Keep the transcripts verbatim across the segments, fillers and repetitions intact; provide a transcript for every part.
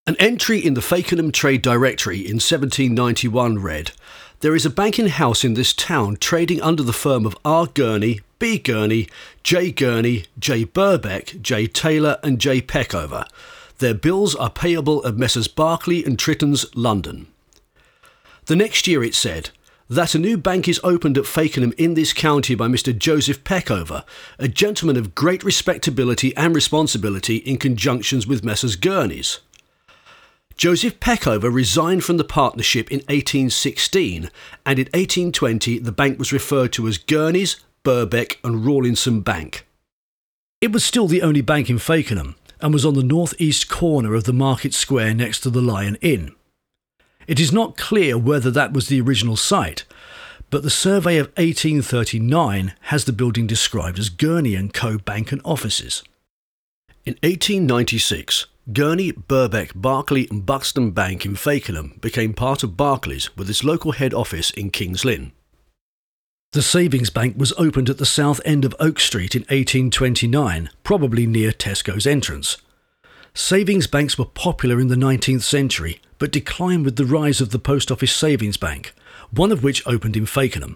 An entry in the Fakenham Trade Directory in seventeen ninety-one read, "There is a banking house in this town trading under the firm of R. Gurney, B. Gurney, J. Gurney, J. Birbeck, J. Taylor and J. Peckover. Their bills are payable at Messrs. Barclay and Trittons, London." The next year it said, "That a new bank is opened at Fakenham in this county by Mister Joseph Peckover, a gentleman of great respectability and responsibility in conjunctions with Messrs. Gurneys." Joseph Peckover resigned from the partnership in eighteen sixteen, and in eighteen twenty the bank was referred to as Gurneys, Birbeck and Rawlinson Bank. It was still the only bank in Fakenham, and was on the north-east corner of the Market Square next to the Lion Inn. It is not clear whether that was the original site, but the survey of eighteen thirty-nine has the building described as Gurney and Co. Bank and Offices. In eighteen ninety-six, Gurney, Birbeck, Barclay and Buxton Bank in Fakenham became part of Barclays with its local head office in Kings Lynn. The Savings Bank was opened at the south end of Oak Street in eighteen twenty-nine, probably near Tesco's entrance. Savings banks were popular in the nineteenth century, but declined with the rise of the Post Office Savings Bank, one of which opened in Fakenham.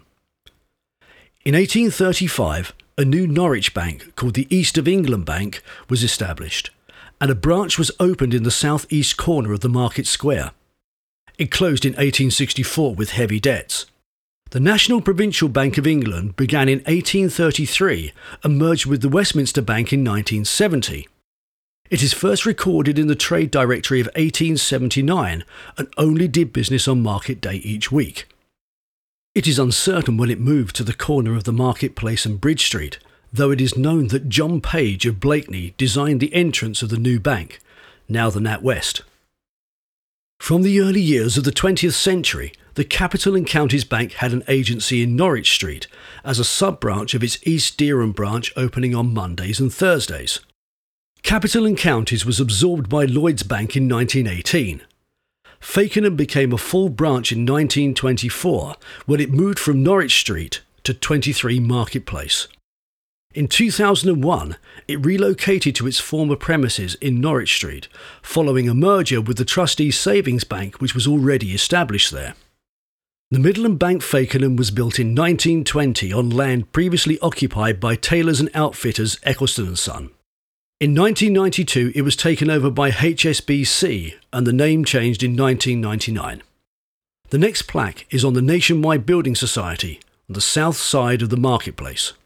In eighteen thirty-five, a new Norwich bank called the East of England Bank was established, and a branch was opened in the south-east corner of the Market Square. It closed in eighteen sixty-four with heavy debts. The National Provincial Bank of England began in eighteen thirty-three and merged with the Westminster Bank in nineteen seventy. It is first recorded in the Trade Directory of eighteen seventy-nine and only did business on market day each week. It is uncertain when it moved to the corner of the Marketplace and Bridge Street, though it is known that John Page of Blakeney designed the entrance of the new bank, now the NatWest. From the early years of the twentieth century, the Capital and Counties Bank had an agency in Norwich Street as a sub-branch of its East Dereham branch opening on Mondays and Thursdays. Capital and Counties was absorbed by Lloyds Bank in nineteen eighteen. Fakenham became a full branch in nineteen twenty-four when it moved from Norwich Street to twenty-three Marketplace. In two thousand one, it relocated to its former premises in Norwich Street, following a merger with the Trustees Savings Bank, which was already established there. The Midland Bank Fakenham was built in nineteen twenty on land previously occupied by tailors and outfitters Eccleston and Son. In nineteen ninety-two, it was taken over by H S B C and the name changed in nineteen ninety-nine. The next plaque is on the Nationwide Building Society on the south side of the Marketplace.